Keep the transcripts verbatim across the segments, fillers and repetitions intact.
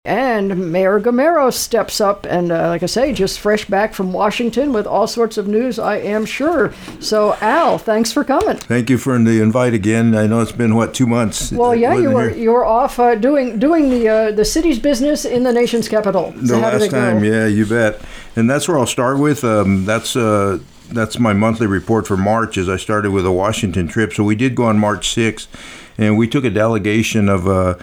And Mayor Gamero steps up and, uh, like I say, just fresh back from Washington with all sorts of news, I am sure. So, Al, thanks for coming. Thank you for the invite again. I know it's been, what, two months? Well, yeah, you were you were off uh, doing doing the uh, the city's business in the nation's capital. So the last time, yeah, you bet. And that's where I'll start with. Um, that's uh, that's my monthly report for March, as I started with a Washington trip. So we did go on March sixth, and we took a delegation of uh,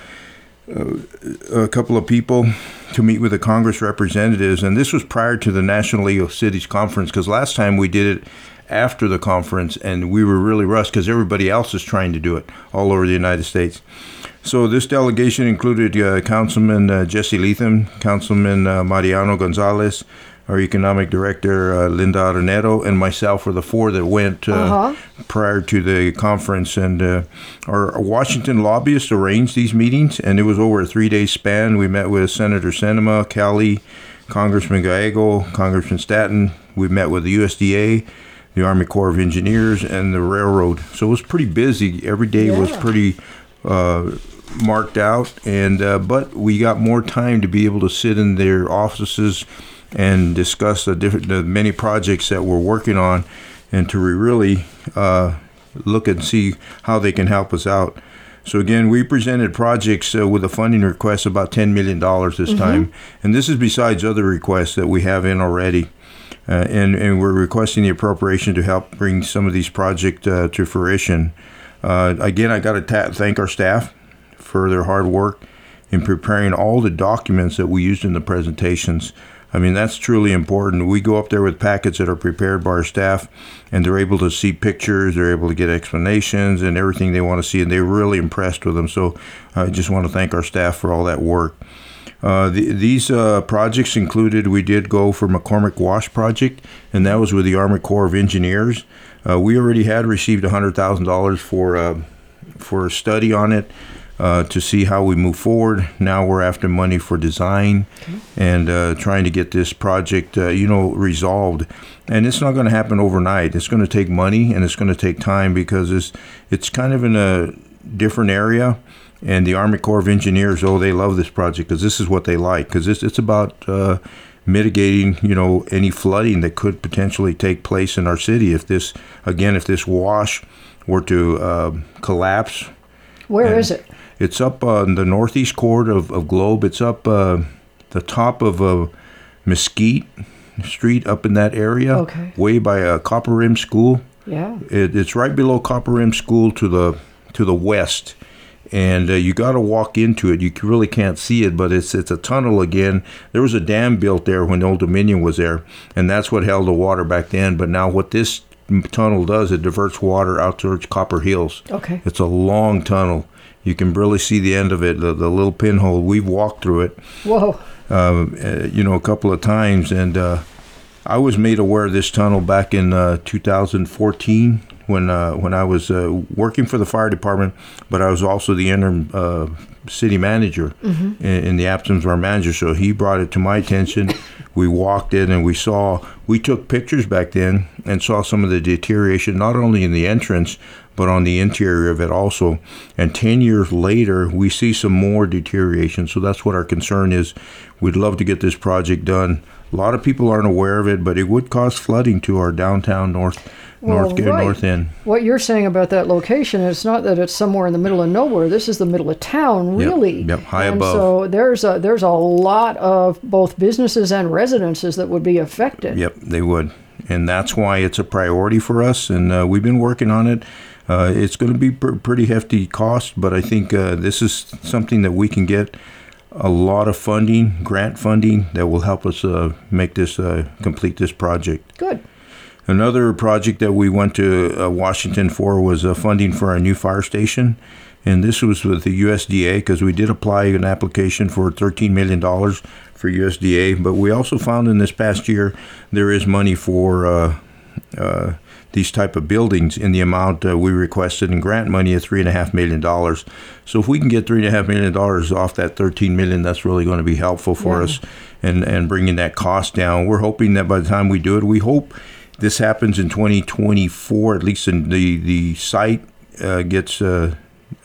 uh, a couple of people to meet with the Congress representatives. And this was prior to the National League of Cities Conference, because last time we did it after the conference, and we were really rushed because everybody else is trying to do it all over the United States. So this delegation included uh, Councilman uh, Jesse Leatham, Councilman uh, Mariano Gonzalez, our economic director, uh, Linda Arenero, and myself were the four that went uh, uh-huh. prior to the conference. And uh, our Washington lobbyists arranged these meetings, and it was over a three-day span. We met with Senator Sinema, Kelly, Congressman Gallego, Congressman Stanton. We met with the U S D A, the Army Corps of Engineers, and the railroad. So it was pretty busy. Every day yeah. was pretty uh, marked out, and uh, but we got more time to be able to sit in their offices and discuss the different, the many projects that we're working on, and to really uh, look and see how they can help us out. So again, we presented projects uh, with a funding request about ten million dollars this mm-hmm. time, and this is besides other requests that we have in already. Uh, and, and we're requesting the appropriation to help bring some of these projects uh, to fruition. Uh, again, I got to ta- thank our staff for their hard work in preparing all the documents that we used in the presentations. I mean, that's truly important. We go up there with packets that are prepared by our staff, and they're able to see pictures, they're able to get explanations and everything they want to see, and they're really impressed with them. So I just want to thank our staff for all that work. Uh, the, these uh, projects included, we did go for McCormick Wash project, and that was with the Army Corps of Engineers. Uh, we already had received one hundred thousand dollars for uh, for a study on it uh, to see how we move forward. Now we're after money for design okay. and uh, trying to get this project, uh, you know, resolved. And it's not going to happen overnight. It's going to take money, and it's going to take time, because it's it's kind of in a different area. And the Army Corps of Engineers, oh, they love this project because this is what they like, because it's, it's about uh, mitigating, you know, any flooding that could potentially take place in our city if this, again, if this wash were to uh, collapse. Where is it? It's up on the northeast corner of, of Globe. It's up uh, the top of uh, Mesquite Street, up in that area, okay. way by uh, Copper Rim School. Yeah. It, it's right below Copper Rim School to the to the west. And uh, you got to walk into it. You really can't see it, but it's it's a tunnel again. There was a dam built there when Old Dominion was there, and that's what held the water back then. But now what this tunnel does, it diverts water out towards Copper Hills. Okay. It's a long tunnel. You can barely see the end of it, the, the little pinhole. We've walked through it. Whoa. Uh, you know, a couple of times, and uh, I was made aware of this tunnel back in uh, two thousand fourteen. When uh, when I was uh, working for the fire department, but I was also the interim uh, city manager mm-hmm. in, in the absence of our manager. So he brought it to my attention. We walked in and we saw, we took pictures back then and saw some of the deterioration, not only in the entrance, but on the interior of it also. And ten years later, we see some more deterioration. So that's what our concern is. We'd love to get this project done. A lot of people aren't aware of it, but it would cause flooding to our downtown north Well, North, right. north end. What you're saying about that location is not that it's somewhere in the middle of nowhere. This is the middle of town, really. Yep, yep high and above. So there's a there's a lot of both businesses and residences that would be affected. Yep, they would, and that's why it's a priority for us. And uh, we've been working on it. Uh, it's going to be pr- pretty hefty cost, but I think uh, this is something that we can get a lot of funding, grant funding, that will help us uh, make this uh, complete this project. Good. Another project that we went to uh, Washington for was uh, funding for our new fire station. And this was with the U S D A, because we did apply an application for thirteen million dollars for U S D A. But we also found in this past year there is money for uh, uh, these type of buildings in the amount uh, we requested in grant money of three point five million dollars. So if we can get three point five million dollars off that thirteen million dollars, that's really going to be helpful for yeah. us and, and bringing that cost down. We're hoping that by the time we do it, we hope this happens in twenty twenty-four, at least in the, the site uh, gets uh,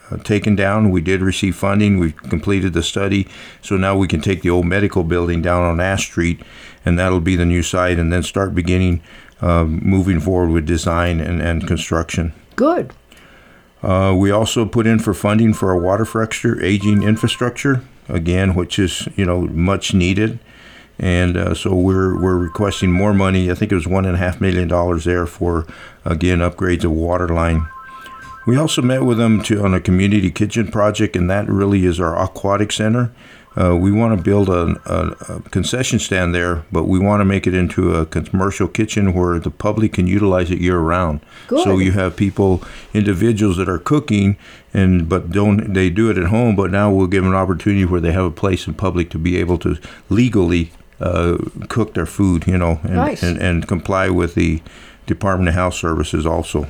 uh, taken down. We did receive funding. We've completed the study. So now we can take the old medical building down on Ash Street, and that'll be the new site, and then start beginning uh, moving forward with design and, and construction. Good. Uh, we also put in for funding for our water infrastructure, aging infrastructure, again, which is, you know, much needed. And uh, so we're we're requesting more money. I think it was one and a half million dollars there for, again, upgrades of water line. We also met with them to on a community kitchen project, and that really is our aquatic center. Uh, we want to build a, a, a concession stand there, but we want to make it into a commercial kitchen where the public can utilize it year round. Good. So you have people, individuals that are cooking, and but don't they do it at home? But now we'll give them an opportunity where they have a place in public to be able to legally uh, cook their food, you know, and, nice. and and comply with the Department of Health Services also.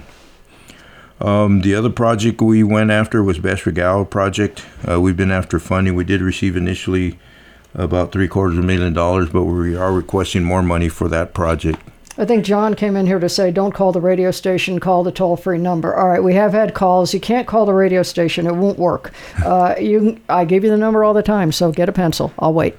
Um, the other project we went after was Best Regal project. Uh, we've been after funding. We did receive initially about three quarters of a million dollars, but we are requesting more money for that project. I think John came in here to say, don't call the radio station, call the toll-free number. All right, we have had calls. You can't call the radio station. It won't work. Uh, you, I give you the number all the time, so get a pencil. I'll wait.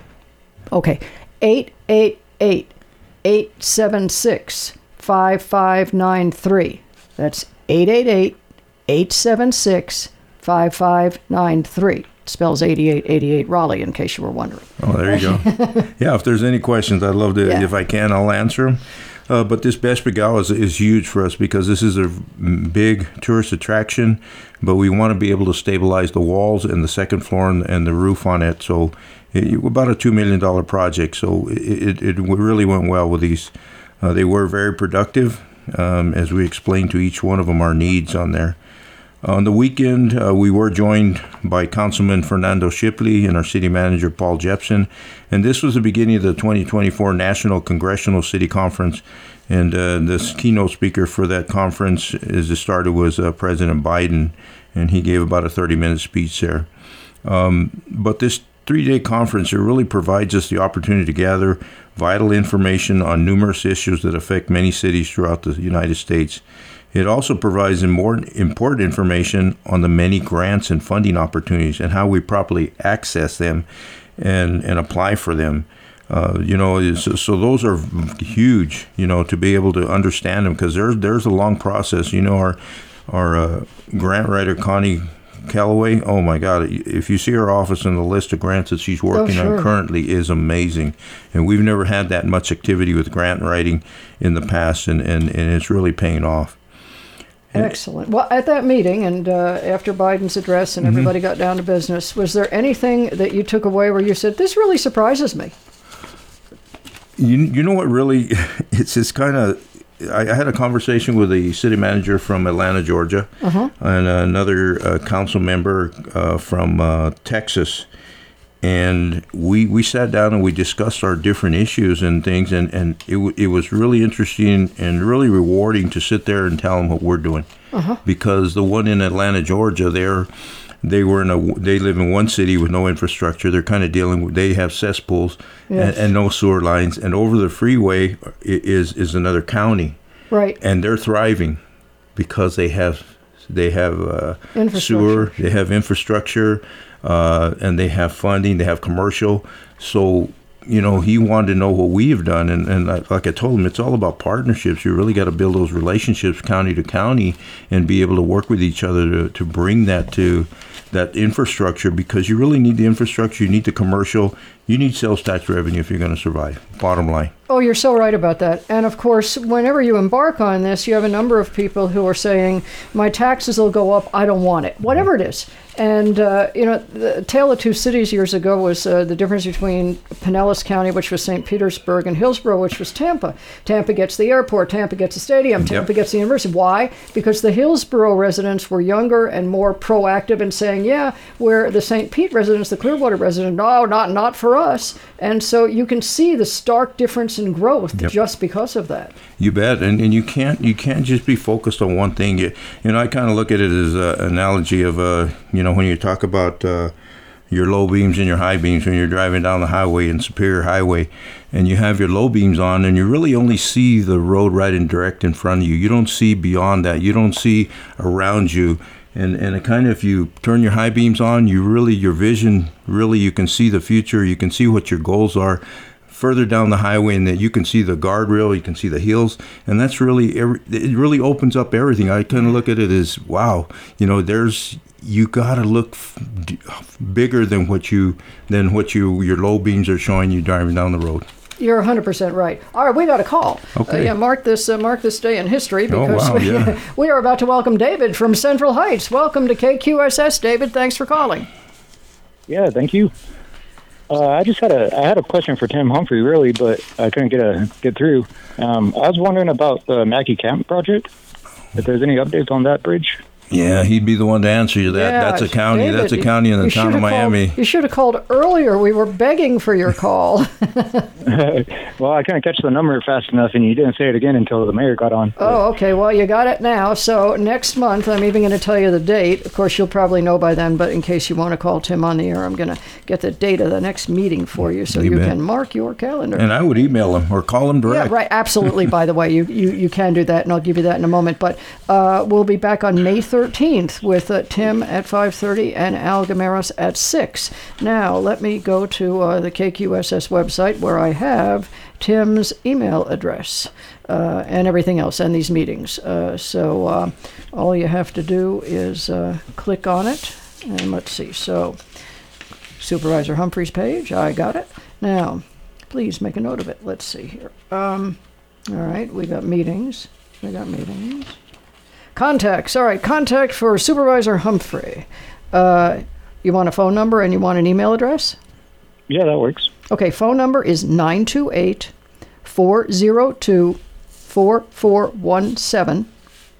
Okay, eight eight eight, eight seven six, five five nine three. That's eight eight eight, eight seven six, five five nine three. It spells eighty-eight eighty-eight Raleigh, in case you were wondering. Oh, there you go. Yeah, if there's any questions, I'd love to, yeah. if I can, I'll answer them. Uh, but this Best Regal is, is huge for us because this is a big tourist attraction, but we want to be able to stabilize the walls and the second floor and, and the roof on it. So it, about a two million dollars project. So it, it, it really went well with these. Uh, they were very productive. Um, as we explained to each one of them our needs on there. On the weekend, uh, we were joined by Councilman Fernando Shipley and our city manager, Paul Jepson. And this was the beginning of the twenty twenty-four National Congressional City Conference. And uh, this keynote speaker for that conference, as it started, was uh, President Biden. And he gave about a thirty-minute speech there. Um, but this three-day conference, it really provides us the opportunity to gather vital information on numerous issues that affect many cities throughout the United States. It also provides more important information on the many grants and funding opportunities and how we properly access them and, and apply for them. Uh, you know, so, so those are huge, you know, to be able to understand them because there's, there's a long process. You know, our, our uh, grant writer, Connie Callaway, oh my God, if you see her office and the list of grants that she's working oh, sure. on currently is amazing. And we've never had that much activity with grant writing in the past, and, and, and it's really paying off. Excellent. Well, at that meeting and uh, after Biden's address and mm-hmm. everybody got down to business, was there anything that you took away where you said, this really surprises me? You, you know what really, it's just kind of, I had a conversation with the city manager from Atlanta, Georgia, uh-huh. and another uh, council member uh, from uh, Texas. And we we sat down and we discussed our different issues and things. And, and it, w- it was really interesting and really rewarding to sit there and tell them what we're doing. Uh-huh. Because the one in Atlanta, Georgia, they're, they were in a, they live in one city with no infrastructure. They're kind of dealing with, they have cesspools yes. and, and no sewer lines. And over the freeway is, is another county. Right. And they're thriving because they have, they have uh, sewer, they have infrastructure, uh, and they have funding, they have commercial. So, you know, he wanted to know what we have done. And, and like I told him, it's all about partnerships. You really got to build those relationships county to county and be able to work with each other to, to bring that to that infrastructure, because you really need the infrastructure. You need the commercial. You need sales tax revenue if you're going to survive. Bottom line. Oh, you're so right about that. And of course, whenever you embark on this, you have a number of people who are saying, my taxes will go up. I don't want it. Whatever it is. And, uh, you know, the Tale of Two Cities years ago was uh, the difference between Pinellas County, which was Saint Petersburg, and Hillsborough, which was Tampa. Tampa gets the airport. Tampa gets the stadium. Tampa yep. gets the university. Why? Because the Hillsborough residents were younger and more proactive in saying, yeah, where the Saint Pete residents, the Clearwater residents, no, not not for us. And so you can see the stark difference in growth yep. just because of that. You bet. And and you can't you can't just be focused on one thing. You, you know, I kind of look at it as an analogy of, uh, you know, when you talk about uh, your low beams and your high beams when you're driving down the highway in Superior Highway, and you have your low beams on, and you really only see the road right in direct in front of you. You don't see beyond that. You don't see around you. and and it kind of, if you turn your high beams on, you really, your vision, really, you can see the future. You can see what your goals are further down the highway, and that you can see the guardrail, you can see the hills, and that's really, every, it really opens up everything. I kind of look at it as, wow, you know, there's, you got to look f- d- bigger than what you, than what you, your low beams are showing you driving down the road. You're one hundred percent right. All right, we got a call. Okay. Uh, yeah, mark this uh, mark this day in history Oh, because wow, we, yeah. we are about to welcome David from Central Heights. Welcome to K Q S S, David. Thanks for calling. Yeah, thank you. Uh, I just had a I had a question for Tim Humphrey, really, but I couldn't get a get through. Um, I was wondering about the Mackey Camp project. If there's any updates on that bridge. Yeah, he'd be the one to answer you that. Yeah, That's a county. David, that's a county in the you town of should've Miami. Called, you should have called earlier. We were begging for your call. Well, I couldn't catch the number fast enough, and you didn't say it again until the mayor got on. Oh, okay. Well, you got it now. So next month, I'm even going to tell you the date. Of course, you'll probably know by then, but in case you want to call Tim on the air, I'm going to get the date of the next meeting for you so You you bet. can mark your calendar. And I would email him or call him direct. Yeah, right. Absolutely. By the way, you, you, you can do that, and I'll give you that in a moment. But uh, we'll be back on May thirteenth with uh, Tim at five thirty and Al Gamaris at six. Now, let me go to uh, the K Q S S website where I have Tim's email address uh, and everything else, and these meetings. Uh, so uh, all you have to do is uh, click on it, and let's see. So Supervisor Humphrey's page, I got it. Now, please make a note of it. Let's see here. Um, all right, we got meetings. We got meetings. Contacts. All right, contact for Supervisor Humphrey. Uh, you want a phone number and you want an email address? Yeah, that works. Okay, phone number is nine two eight, four zero two, four four one seven.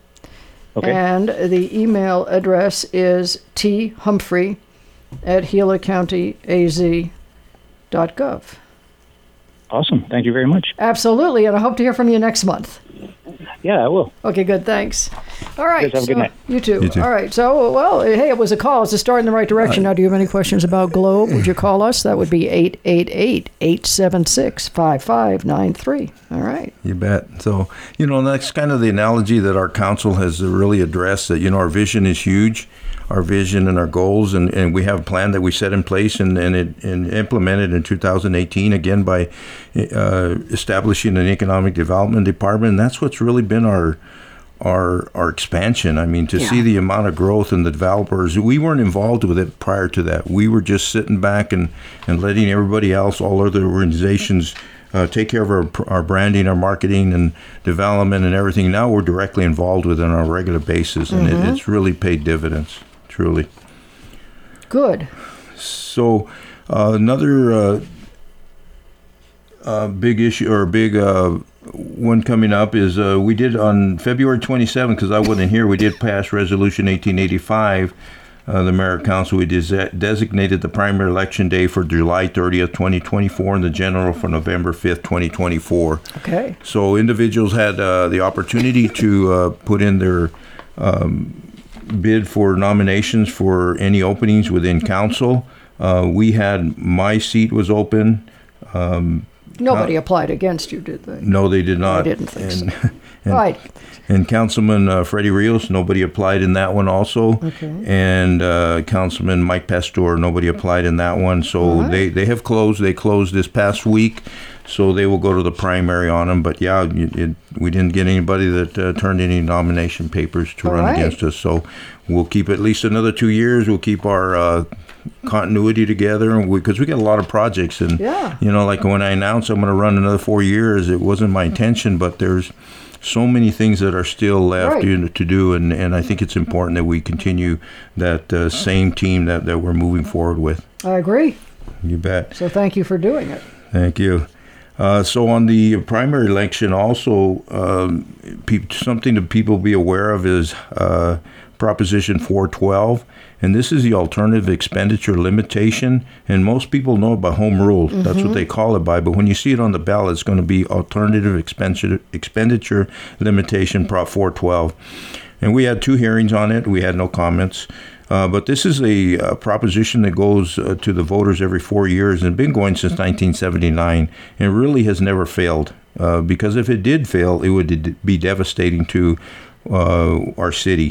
Okay. And the email address is thumphrey at gila county a z dot gov. Awesome. Thank you very much. Absolutely, and I hope to hear from you next month. Yeah, I will. Okay, good, thanks. All right. Yes, have a good so- night. You too. You too. All right, so, well, hey, it was a call. It's a start in the right direction. Now, do you have any questions about Globe? Would you call us? That would be eight eight eight, eight seven six, five five nine three. All right. You bet. So, you know, that's kind of the analogy that our council has really addressed, that, you know, our vision is huge, our vision and our goals, and, and we have a plan that we set in place and, and, it, and implemented in two thousand eighteen, again, by uh, establishing an economic development department. And that's what's really been our our our expansion. I mean, to Yeah. see the amount of growth in the developers, we weren't involved with it prior to that. We were just sitting back and, and letting everybody else, all other organizations, uh, take care of our, our branding, our marketing and development and everything. Now we're directly involved with it on a regular basis, and Mm-hmm. it, it's really paid dividends, truly. Good. So uh, another uh, uh, big issue or big uh, one coming up is uh, we did on February twenty-seventh, because I wasn't here, we did pass Resolution eighteen eighty-five. Uh, the Mayor Council, we des- designated the primary election day for July thirtieth, twenty twenty-four, and the general for November fifth, twenty twenty-four. Okay. So individuals had uh, the opportunity to uh, put in their um, bid for nominations for any openings within council. Uh, we had, my seat was open. Um, Nobody applied against you, did they? no, they did not. I didn't think and, so. and, Right. And Councilman uh, Freddie Rios, nobody applied in that one also. Okay. And uh, Councilman Mike Pastor, nobody applied in that one. So All right. they, they have closed. They closed this past week. So they will go to the primary on them. But yeah, it, it, we didn't get anybody that uh, turned any nomination papers to All run right. against us. So we'll keep at least another two years. We'll keep our uh, continuity together, and because we, we got a lot of projects. And Yeah. you know, like when I announced I'm going to run another four years, it wasn't my intention, but there's so many things that are still left Right. to, to do, and, and I think it's important that we continue that uh, same team that, that we're moving forward with. I agree. You bet. So thank you for doing it. Thank you. Uh, so on the primary election, also um, pe- something that people be aware of is uh, Proposition four twelve, and this is the alternative expenditure limitation. And most people know about home rule. Mm-hmm. That's what they call it by. But when you see it on the ballot, it's going to be alternative expenditure expenditure limitation, Prop four twelve. And we had two hearings on it. We had no comments. Uh, but this is a, uh proposition that goes uh, to the voters every four years and been going since nineteen seventy-nine, and really has never failed. Uh, because if it did fail, it would be devastating to uh, our city.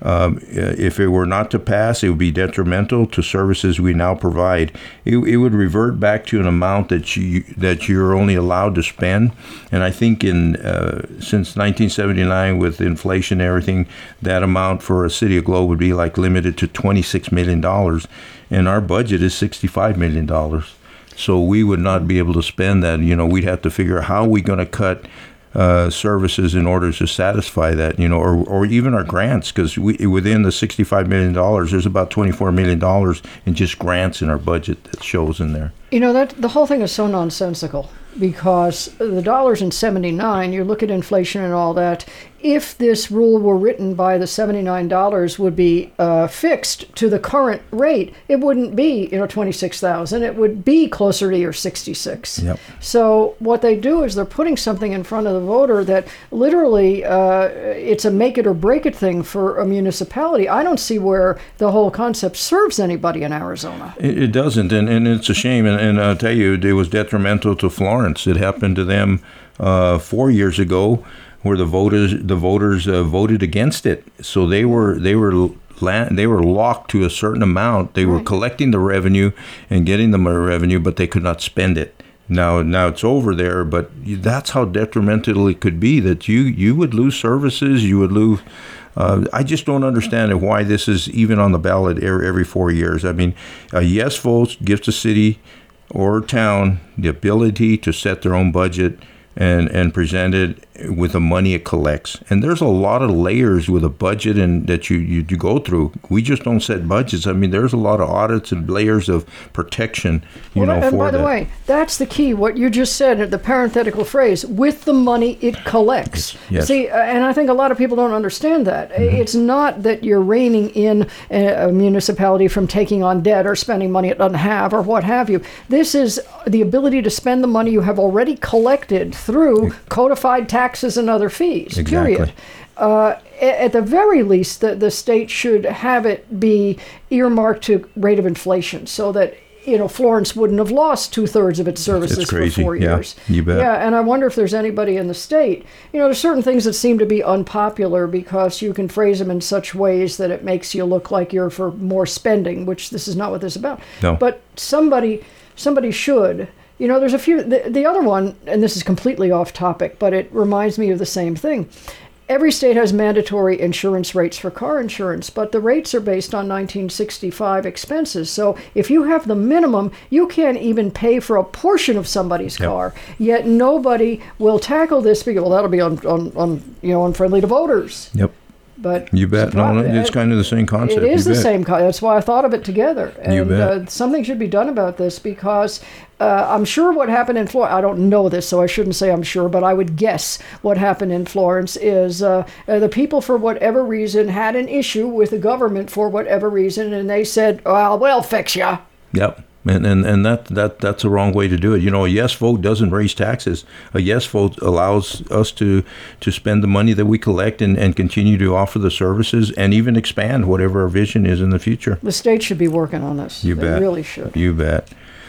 Um, if it were not to pass, it would be detrimental to services we now provide. It, it would revert back to an amount that you that you're only allowed to spend. And I think in uh, since nineteen seventy-nine, with inflation and everything, that amount for a city of Globe would be like limited to twenty-six million dollars, and our budget is sixty-five million dollars. So we would not be able to spend that. You know, we'd have to figure out how we're going to cut Uh, services in order to satisfy that, you know, or, or even our grants, because we within the sixty-five million dollars, there's about twenty-four million dollars in just grants in our budget that shows in there. You know, that the whole thing is so nonsensical, because the dollars in seventy-nine, you look at inflation and all that. If this rule were written by the seventy-nine dollars would be uh, fixed to the current rate, it wouldn't be, you know, twenty-six thousand. It would be closer to your sixty-six. Yep. So what they do is they're putting something in front of the voter that literally uh, it's a make it or break it thing for a municipality. I don't see where the whole concept serves anybody in Arizona. It, it doesn't, and, and it's a shame. And, and I'll tell you, it was detrimental to Florence. It happened to them uh, four years ago, where the voters the voters uh, voted against it. So they were they were they were locked to a certain amount. They were Right. collecting the revenue and getting the revenue, but they could not spend it. Now now it's over there, but that's how detrimental it could be. That you you would lose services, you would lose. Uh, I just don't understand why this is even on the ballot every, every four years. I mean, a yes vote gives the city or town the ability to set their own budget and and present it with the money it collects. And there's a lot of layers with a budget and that you, you, you go through. We just don't set budgets. I mean, there's a lot of audits and layers of protection, you Well, know, and for by the that. way, that's the key. What you just said, the parenthetical phrase, with the money it collects. Yes. See, uh, and I think a lot of people don't understand that. Mm-hmm. It's not that you're reining in a, a municipality from taking on debt or spending money it doesn't have or what have you. This is the ability to spend the money you have already collected through codified taxes and other fees, Exactly. period. Uh, a- at the very least, the, the state should have it be earmarked to rate of inflation so that, you know, Florence wouldn't have lost two thirds of its services It's for crazy. four Yeah, years. you bet. Yeah, and I wonder if there's anybody in the state. You know, there's certain things that seem to be unpopular because you can phrase them in such ways that it makes you look like you're for more spending, which this is not what this is about. No. But somebody, somebody should. You know, there's a few. The, the other one, and this is completely off topic, but it reminds me of the same thing. Every state has mandatory insurance rates for car insurance, but the rates are based on nineteen sixty-five expenses. So if you have the minimum, you can't even pay for a portion of somebody's Yep. car. Yet nobody will tackle this because, well, that'll be un, un, un, you know, unfriendly to voters. Yep. But You bet. No, no, it's kind of the same concept. it is You the bet. same kind. That's why I thought of it together. And You bet. Uh, something should be done about this because uh, I'm sure what happened in Florence, I don't know this, so I shouldn't say I'm sure, but I would guess what happened in Florence is uh, uh, the people, for whatever reason, had an issue with the government for whatever reason, and they said, well, we'll fix ya. Yep. And, and and that, that that's a wrong way to do it. You know, a yes vote doesn't raise taxes. A yes vote allows us to to spend the money that we collect and, and continue to offer the services and even expand whatever our vision is in the future. The state should be working on this. You they bet. really should. You bet.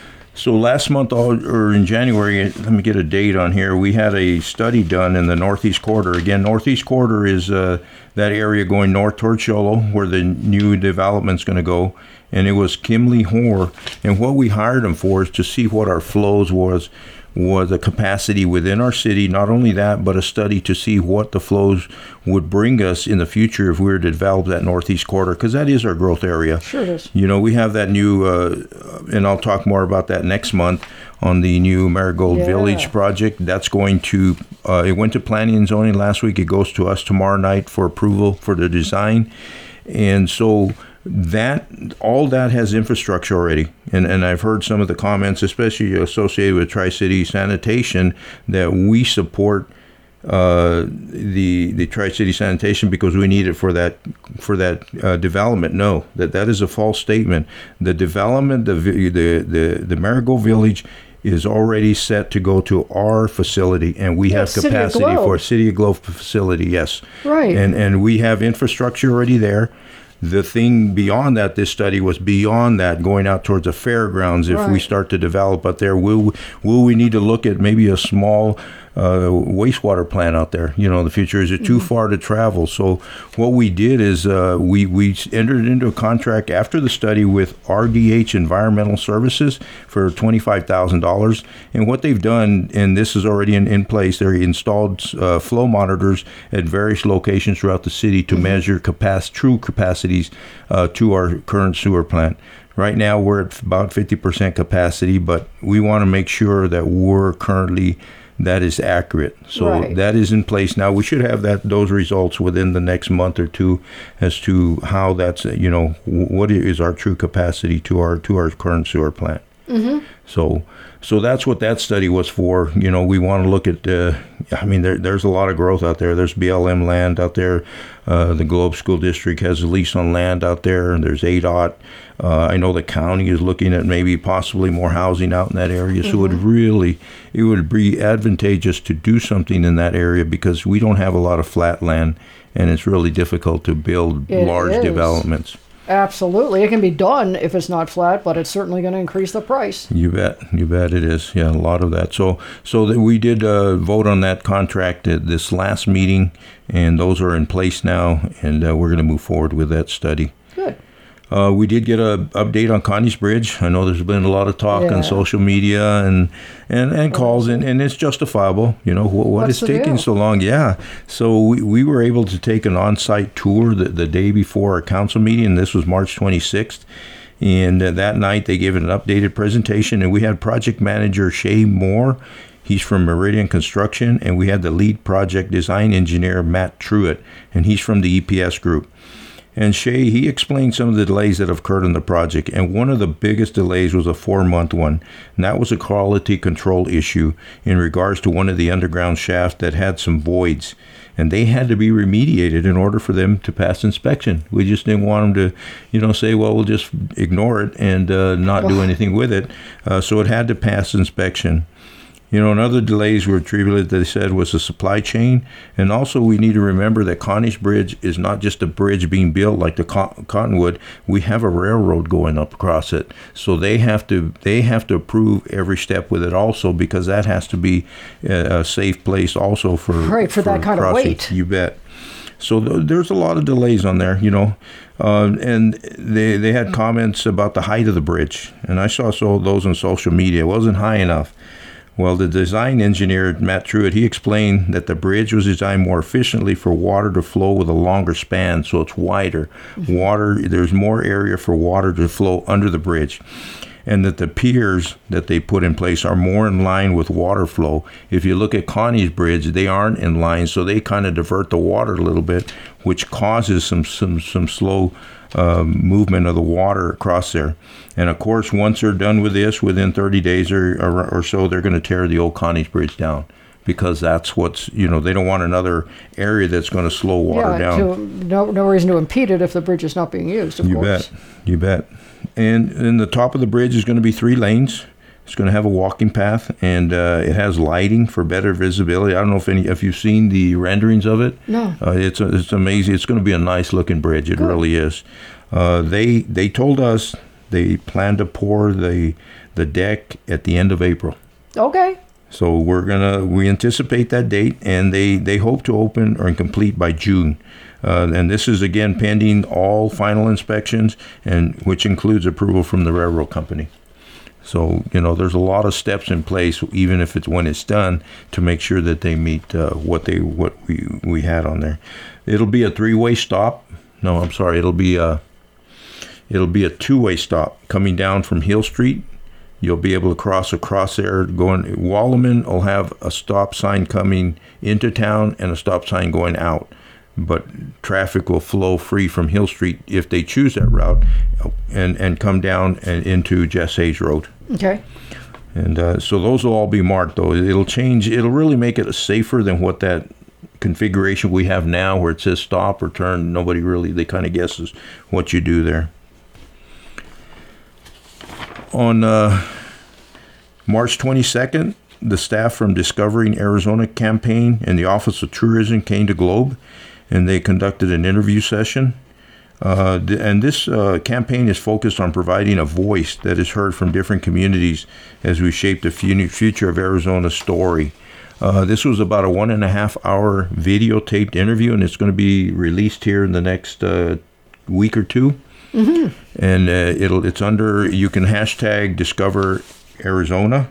So last month, or in January, let me get a date on here, we had a study done in the Northeast Corridor. Again, Northeast Corridor is uh, that area going north toward Cholo, where the new development's going to go. And it was Kimley Hoare. And what we hired him for is to see what our flows was, was the capacity within our city. Not only that, but a study to see what the flows would bring us in the future if we were to develop that Northeast Corridor, because that is our growth area. Sure it is. You know, we have that new, uh, and I'll talk more about that next month on the new Marigold Yeah. Village project. That's going to, uh, it went to planning and zoning last week. It goes to us tomorrow night for approval for the design. And so that, all that has infrastructure already. And, and I've heard some of the comments, especially associated with Tri-City Sanitation, that we support uh, the the Tri-City Sanitation because we need it for that for that uh, development. No, that that is a false statement. The development, the vi- the the, the Marigold Village is already set to go to our facility, and we Yeah, have City of capacity Globe. for a City of Globe facility. Yes, Right. and and we have infrastructure already there. The thing beyond that, this study was beyond that, going out towards the fairgrounds. If we Right. start to develop out there, will will we need to look at maybe a small uh, wastewater plant out there? You know, in the future, is it too far to travel? So what we did is uh, we we entered into a contract after the study with R D H Environmental Services for twenty-five thousand dollars. And what they've done, and this is already in, in place, they installed uh, flow monitors at various locations throughout the city to measure capacity, true capacities uh, to our current sewer plant. Right now, we're at about fifty percent capacity, but we want to make sure that we're currently that is accurate. So Right. that is in place now. We should have that those results within the next month or two as to how that's, you know, what is our true capacity to our to our current sewer plant. Mm-hmm. So so that's what that study was for. You know, we want to look at, uh, I mean, there, there's a lot of growth out there. There's B L M land out there. Uh, the Globe School District has a lease on land out there, and there's A D O T. Uh, I know the county is looking at maybe possibly more housing out in that area. So it would really, it would be advantageous to do something in that area because we don't have a lot of flat land, and it's really difficult to build It large is. developments. Absolutely. It can be done if it's not flat, but it's certainly going to increase the price. You bet, you bet it is. Yeah, a lot of that. So, so that we did uh, vote on that contract at this last meeting, and those are in place now, and uh, we're going to move forward with that study. Good. Uh, we did get an update on Connie's Bridge. I know there's been a lot of talk Yeah. on social media and and, and calls, and, and it's justifiable. You know, what, what What's is the taking deal? so long? Yeah. So we, we were able to take an on-site tour the, the day before our council meeting, and this was March twenty-sixth. And uh, that night they gave an updated presentation, and we had project manager Shay Moore. He's from Meridian Construction, and we had the lead project design engineer, Matt Truitt, and he's from the E P S group. And Shay, he explained some of the delays that have occurred in the project, and one of the biggest delays was a four-month one, and that was a quality control issue in regards to one of the underground shafts that had some voids, and they had to be remediated in order for them to pass inspection. We just didn't want them to, you know, say, well, we'll just ignore it and uh, not do anything with it, uh, so it had to pass inspection. You know, and other delays were attributed, they said, was the supply chain. And also we need to remember that Connie's Bridge is not just a bridge being built like the Cot- Cottonwood. We have a railroad going up across it. So they have to they have to approve every step with it also, because that has to be a, a safe place also for, Right, for that kind of crossing. weight. You bet. So th- there's a lot of delays on there, you know. Uh, and they they had comments about the height of the bridge. And I saw so those on social media. It wasn't high enough. Well, the design engineer, Matt Truitt, he explained that the bridge was designed more efficiently for water to flow with a longer span, so it's wider. Water, there's more area for water to flow under the bridge. And that the piers that they put in place are more in line with water flow. If you look at Connie's Bridge, they aren't in line, so they kind of divert the water a little bit, which causes some some some slow um, movement of the water across there. And of course, once they're done with this, within thirty days or or, or so, they're going to tear the old Connie's Bridge down, because that's what's, you know, they don't want another area that's going to slow water yeah, down. To, no, no reason to impede it if the bridge is not being used, of You course. bet. You bet. And in the top of the bridge is going to be three lanes. It's going to have a walking path, and uh, it has lighting for better visibility. I don't know if any if you've seen the renderings of it. No. Uh, it's a, it's amazing. It's going to be a nice looking bridge. It Good. really is. Uh, they they told us they plan to pour the the deck at the end of April. Okay. So we're gonna we anticipate that date, and they they hope to open or complete by June. Uh, and this is again pending all final inspections, and which includes approval from the railroad company. So, you know, there's a lot of steps in place, even if it's when it's done, to make sure that they meet uh, what they what we we had on there. It'll be a three-way stop. No, I'm sorry. It'll be a it'll be a two-way stop coming down from Hill Street. You'll be able to cross across there. Going Wallaman will have a stop sign coming into town and a stop sign going out. But traffic will flow free from Hill Street if they choose that route, and, and come down and into Jess Hayes Road. Okay. And uh, so those will all be marked, though. It'll change. It'll really make it safer than what that configuration we have now, where it says stop or turn. Nobody really, they kind of guesses what you do there. On uh, March twenty-second, the staff from Discovering Arizona campaign and the Office of Tourism came to Globe, and they conducted an interview session. Uh, th- and this uh, campaign is focused on providing a voice that is heard from different communities as we shape the fu- future of Arizona's story. Uh, this was about a one and a half hour videotaped interview, and it's going to be released here in the next uh, week or two. Mm-hmm. And uh, it'll it's under, you can hashtag Discover Arizona.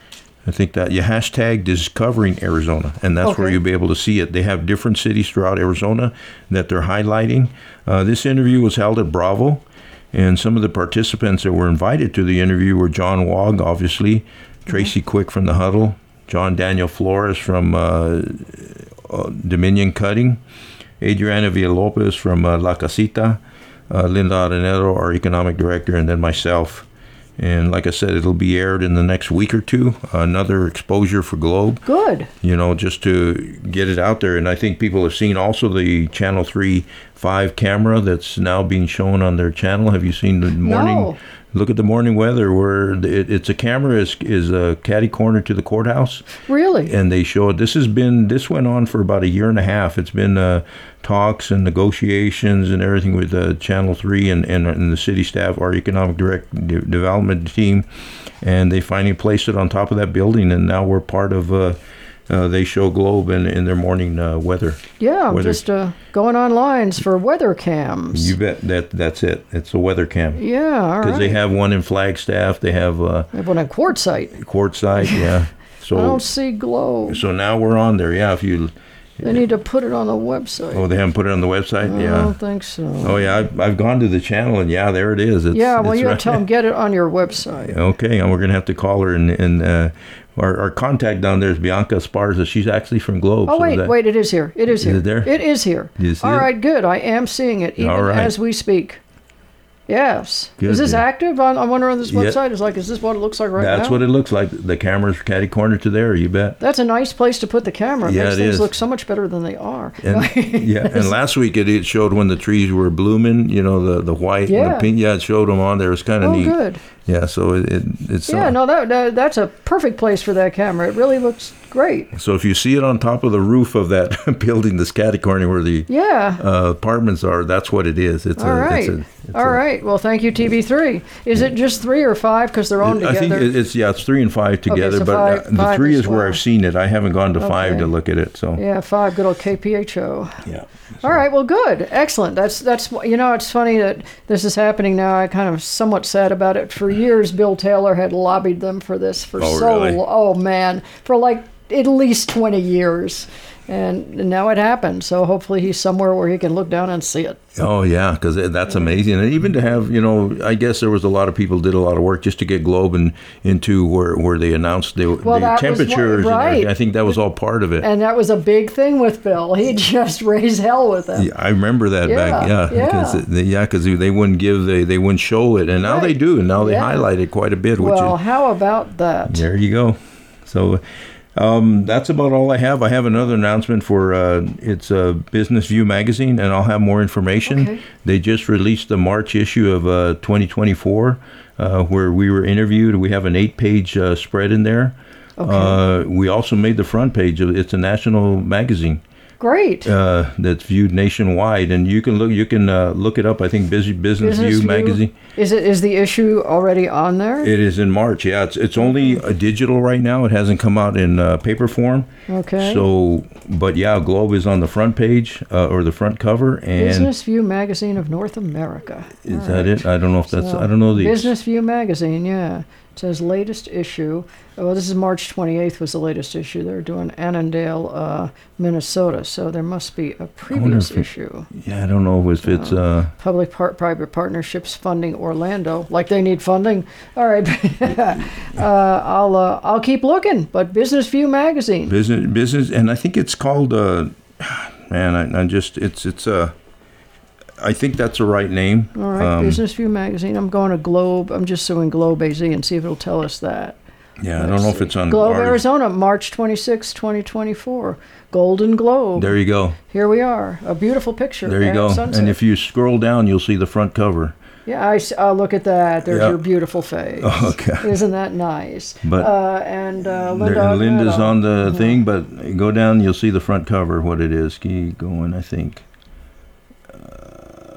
I think that you hashtag Discovering Arizona, and that's Okay. where you'll be able to see it. They have different cities throughout Arizona that they're highlighting. Uh, this interview was held at Bravo, and some of the participants that were invited to the interview were John Wog, obviously, Tracy Quick from the Huddle, John Daniel Flores from uh, uh, Dominion Cutting, Adriana Villalopez from uh, La Casita, uh, Linda Arenero, our economic director, and then myself. And like I said, it'll be aired in the next week or two. Another exposure for Globe. Good. You know, just to get it out there. And I think people have seen also the Channel three five camera that's now being shown on their channel. Have you seen the morning? No. Look at the morning weather where it, it's a camera is is a catty corner to the courthouse. Really? And they show it. This has been, this went on for about a year and a half. It's been uh, talks and negotiations and everything with uh, Channel three and, and, and the city staff, our economic direct de- development team. And they finally placed it on top of that building. And now we're part of, uh, uh, they show Globe in, in their morning uh, weather. Yeah, I'm Weather- just uh, going on lines for weather cams. You bet that that's it. It's a weather cam. Yeah, all Because right. they have one in Flagstaff. They have uh, They have one on Quartzsite. Quartzsite. Yeah. I So don't see glow. so now we're on there. Yeah. If you, They need to put it on the website. oh, they haven't put it on the website. I Yeah. don't think so. Oh yeah, I've, I've gone to the channel and yeah, there it is. It's, yeah, well, it's you right- gotta tell them get it on your website. Okay, and we're gonna have to call her and and uh, our, our contact down there is Bianca Esparza. She's actually from Globe. Oh so wait, that- wait, it is here. It is Is here. it there? It is here. You see All it? right, good. I am seeing it even All right. as we speak. Yes. Good, is this yeah. active? I, I wonder on this Yeah. website. Is like, is this what it looks like right That's now? what it looks like. The camera's catty corner to there. You bet. That's a nice place to put the camera. It Yeah, makes it things is. look so much better than they are. And yeah, and last week it, it showed when the trees were blooming. You know, the the white and Yeah. the pink. Yeah, it showed them on there. It was kind of Oh, neat. good. Yeah, so it, it it's Yeah, uh, no, that, that that's a perfect place for that camera. It really looks great. So if you see it on top of the roof of that building, this catty corner where the Yeah. uh, apartments are, that's what it is. It's All a, right. It's a, it's All a- right. Well, thank you, T V three. Is it just three or five? Because they're on I think together. it- it's yeah, it's three and five together, so but five- uh, the five three as is where well. I've seen it. I haven't gone to five Okay. to look at it. So Yeah, five. Good old K P H O. yeah. All right. Well, good. Excellent. That's that's you know it's funny that this is happening now. I kind of somewhat sad about it. For years, Bill Taylor had lobbied them for this for Oh, so really? lo- oh man for like at least twenty years, and now it happened. So hopefully he's somewhere where he can look down and see it. Oh yeah, because that's amazing, and even to have you know, I guess there was a lot of people did a lot of work just to get Globe and into where where they announced the, Well, the that was what- temperatures. right. And everything. I think that was all part of it. And that was a big thing with Bill. He just raised hell with them. Yeah, I remember that back, Yeah, yeah, because yeah. they, yeah, because they wouldn't give, they they wouldn't show it, and now they Right. do, and now they Yeah. highlight it quite a bit. Which Well, is, how about that? there you go. So um, that's about all I have. I have another announcement for uh, it's uh, Business View magazine, and I'll have more information. Okay. They just released the March issue of uh, twenty twenty-four, uh, where we were interviewed. We have an eight-page uh, spread in there. Okay. Uh, we also made the front page. of It's a national magazine Great. uh, that's viewed nationwide, and you can look you can uh, look it up. I think Busy Business, Business View, View? magazine. Is it is the issue already on there? It is in March. Yeah, it's it's only uh, digital right now. It hasn't come out in uh, paper form. Okay. So, but yeah, Globe is on the front page uh, or the front cover, and Business View Magazine of North America. is All that right. it? I don't know if that's. So, I don't know the. Business View Magazine, yeah. It says latest issue. Well, this is March twenty-eighth was the latest issue. They're doing Annandale, uh, Minnesota. So there must be a previous if it- issue. Yeah, I don't know if it's. Uh, Public part private partnerships funding Orlando. Like they need funding. All right. uh, I'll uh, I'll keep looking. But Business View Magazine. business business, and I think it's called. Uh, man, I, I just it's it's Uh, I think that's the right name. All right, Um, Business View Magazine. I'm going to Globe. I'm just suing Globe A Z and see if it'll tell us that. Yeah, I don't know if it's on Globe, ours. Arizona, March twenty-sixth, twenty twenty-four. Golden Globe. There you go. Here we are. A beautiful picture. There you at go. sunset. And if you scroll down, you'll see the front cover. Yeah, I s- uh, look at that. There's Yeah. your beautiful face. Okay. Isn't that nice? But- uh, and uh, Linda. There, and Linda's Agnetto. on the thing, but go down, you'll see the front cover, what it is. Keep going, I think. Uh,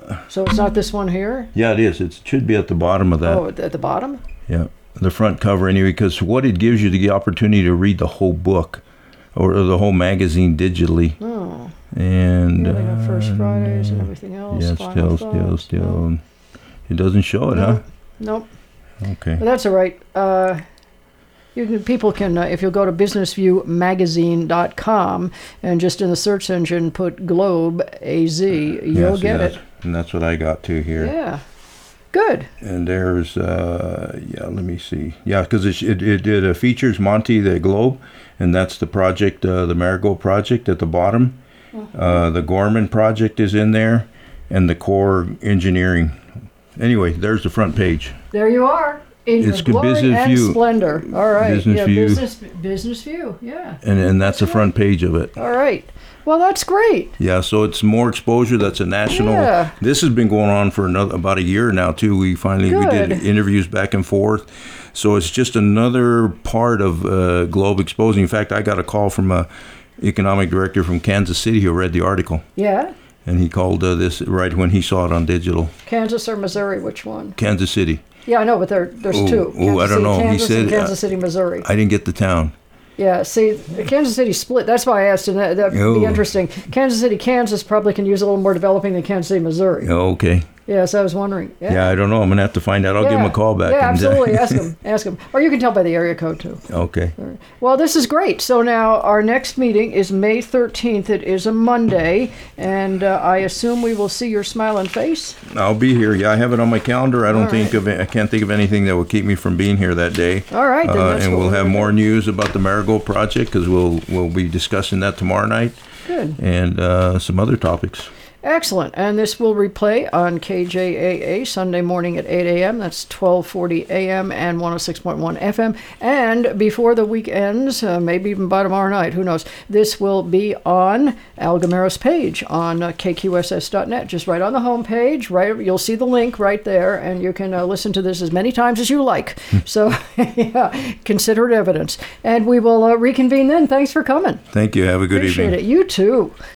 So it's not this one here? Yeah, it is. It should be at the bottom of that. Oh, at the bottom? Yeah, the front cover anyway, because what it gives you the opportunity to read the whole book or the whole magazine digitally. Oh. And Yeah, they got First uh, Fridays and everything else. Yeah, Final still, still, Thoughts. still. No. It doesn't show it, No. huh? Nope. Okay. But that's all right. Uh, you can, people can, uh, if you'll go to business view magazine dot com and just in the search engine put Globe A Z, you'll Yes, get yes. it. And that's what I got too here. Yeah. Good. And there's, uh, yeah, let me see. Yeah, because it, it, it, it uh, features Monty the Globe, and that's the project, uh, the Marigold project at the bottom. Mm-hmm. Uh, the Gorman project is in there, and the core engineering. Anyway, there's the front page. There you are. In It's your good glory Business and View. splendor. All right. Business yeah, View. Business, business View. Yeah. And, and that's the front page of it. All right. Well, that's great. Yeah, so it's more exposure. That's a national. Yeah. This has been going on for another about a year now too. We finally we did Good. interviews back and forth. So it's just another part of uh, Globe exposing. In fact, I got a call from a economic director from Kansas City who read the article, Yeah. and he called uh, this right when he saw it on digital. Kansas or Missouri? Which one? Kansas City. Yeah, I know, but there, there's Ooh, two. ooh, Kansas I don't City, know. He Kansas and said, uh, Kansas City, Missouri. I didn't get the town. Yeah, see, Kansas City split. That's why I asked, and that, that'd be Oh. interesting. Kansas City, Kansas probably can use a little more developing than Kansas City, Missouri. Oh, okay. Yes, I was wondering. Yeah, Yeah, I don't know. I'm gonna have to find out. I'll give him a Yeah. call back. Yeah, and, uh, absolutely. Ask him. Ask him. Or you can tell by the area code, too. Okay. Well, this is great. So now our next meeting is May thirteenth. It is a Monday, and uh, I assume we will see your smiling face. I'll be here. Yeah, I have it on my calendar. I don't All think of it, I can't think of anything that will keep me from being here that day. All right, then Uh, that's and what we'll we're have gonna more do. news about the Marigold project because we'll we'll be discussing that tomorrow night Good. and uh, some other topics. Excellent. And this will replay on K J A A Sunday morning at eight a.m. That's twelve forty a.m. and one oh six point one F M. And before the week ends, uh, maybe even by tomorrow night, who knows, this will be on Al Gamero's page on uh, K Q S S dot net. Just right on the home page, right, you'll see the link right there, and you can uh, listen to this as many times as you like. So, yeah, consider it evidence. And we will uh, reconvene then. Thanks for coming. Thank you. Have a good Appreciate evening. it. You too.